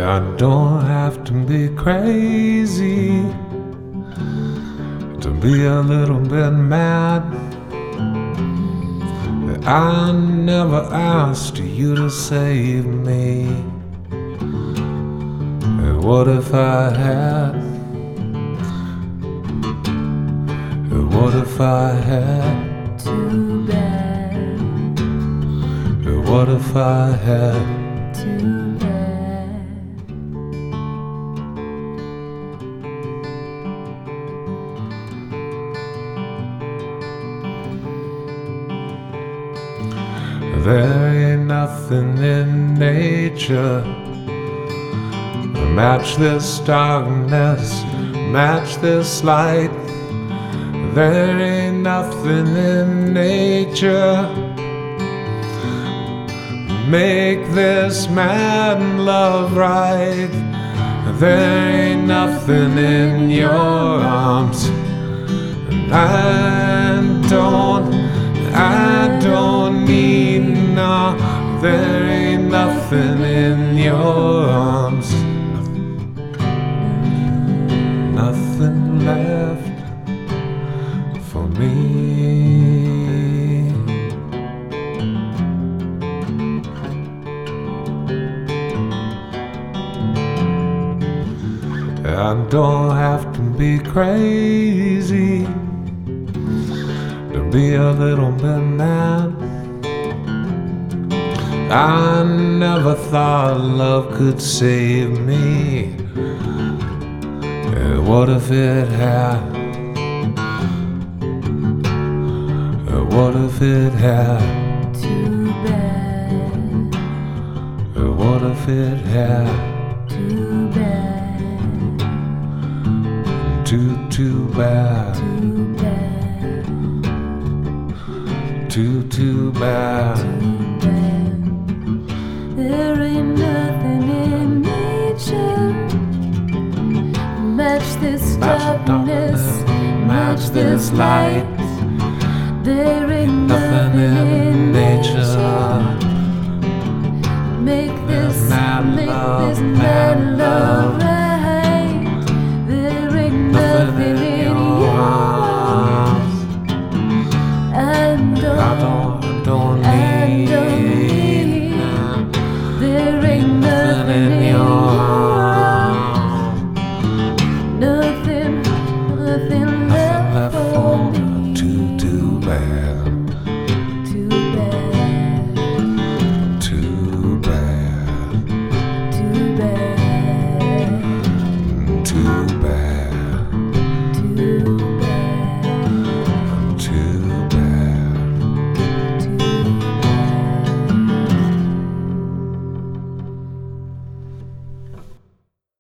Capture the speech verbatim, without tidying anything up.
I don't have to be crazy to be a little bit mad. I never asked you to save me. What if I had? What if I had? Too bad. What if I had? Too bad. There ain't nothing in nature match this darkness, match this light. There ain't nothing in nature make this mad love right. There ain't nothing in your arms, and I don't, I don't need no. There ain't nothing in your arms, nothing left for me. I don't have to be crazy to be a little bit mad. I never thought love could save me. What if it had? What if it had? Too bad. What if it had? Too bad. Too, too bad. Too bad. Too, too bad. Too bad. There ain't nothing in nature match this darkness, match this light. There ain't Nothing in nature make this, mad make love, this mad mad love love. right. There ain't Nothing nothing in in your yours. arms. I don't, I don't, I don't I don't need. need. There ain't Nothing nothing in in your yours. arms. Nothing, nothing Nothing left left for for me. too, too bad. Too bad, Too bad. too bad. Too bad.